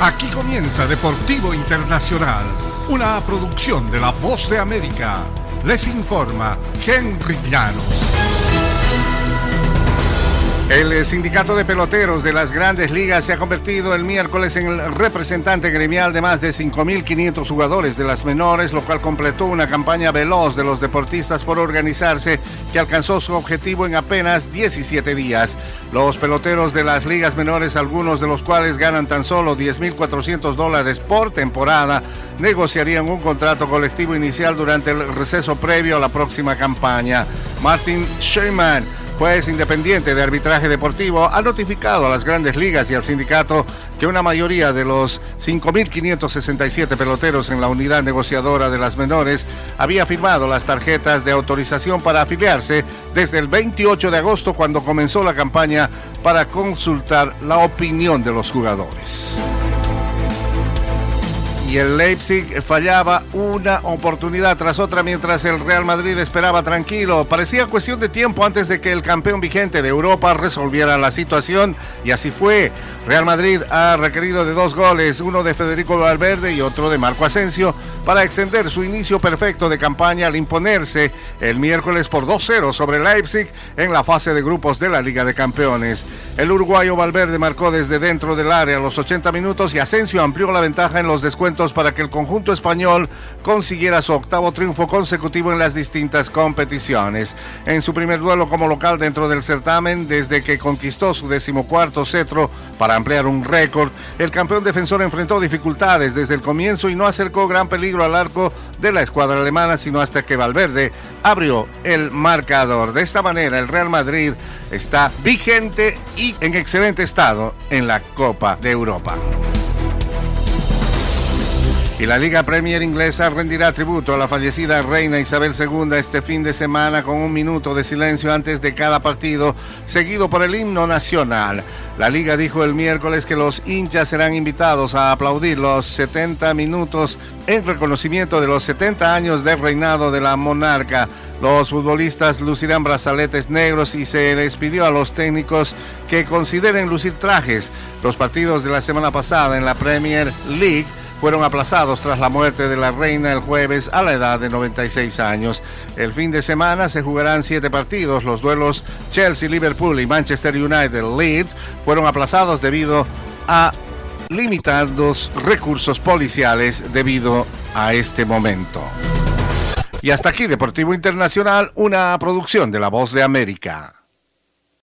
Aquí comienza Deportivo Internacional, una producción de La Voz de América. Les informa Henry Llanos. El sindicato de peloteros de las grandes ligas se ha convertido el miércoles en el representante gremial de más de 5.500 jugadores de las menores, lo cual completó una campaña veloz de los deportistas por organizarse que alcanzó su objetivo en apenas 17 días. Los peloteros de las ligas menores, algunos de los cuales ganan tan solo $10,400 por temporada, negociarían un contrato colectivo inicial durante el receso previo a la próxima campaña. Martin Sherman, juez independiente de arbitraje deportivo, ha notificado a las grandes ligas y al sindicato que una mayoría de los 5.567 peloteros en la unidad negociadora de las menores había firmado las tarjetas de autorización para afiliarse desde el 28 de agosto, cuando comenzó la campaña para consultar la opinión de los jugadores. Y el Leipzig fallaba una oportunidad tras otra mientras el Real Madrid esperaba tranquilo. Parecía cuestión de tiempo antes de que el campeón vigente de Europa resolviera la situación, y así fue. Real Madrid ha requerido de 2 goles, uno de Federico Valverde y otro de Marco Asensio, para extender su inicio perfecto de campaña al imponerse el miércoles por 2-0 sobre Leipzig en la fase de grupos de la Liga de Campeones. El uruguayo Valverde marcó desde dentro del área a los 80 minutos y Asensio amplió la ventaja en los descuentos para que el conjunto español consiguiera su 8º triunfo consecutivo en las distintas competiciones. En su primer duelo como local dentro del certamen, desde que conquistó su 14º cetro para ampliar un récord, el campeón defensor enfrentó dificultades desde el comienzo y no acercó gran peligro al arco de la escuadra alemana, sino hasta que Valverde abrió el marcador. De esta manera, el Real Madrid está vigente y en excelente estado en la Copa de Europa. Y la Liga Premier inglesa rendirá tributo a la fallecida reina Isabel II este fin de semana con 1 minuto de silencio antes de cada partido, seguido por el himno nacional. La Liga dijo el miércoles que los hinchas serán invitados a aplaudir los 70 minutos en reconocimiento de los 70 años de reinado de la monarca. Los futbolistas lucirán brazaletes negros y se despidió a los técnicos que consideren lucir trajes. Los partidos de la semana pasada en la Premier League fueron aplazados tras la muerte de la reina el jueves a la edad de 96 años. El fin de semana se jugarán 7 partidos. Los duelos Chelsea, Liverpool y Manchester United Leeds fueron aplazados debido a limitados recursos policiales debido a este momento. Y hasta aquí Deportivo Internacional, una producción de La Voz de América.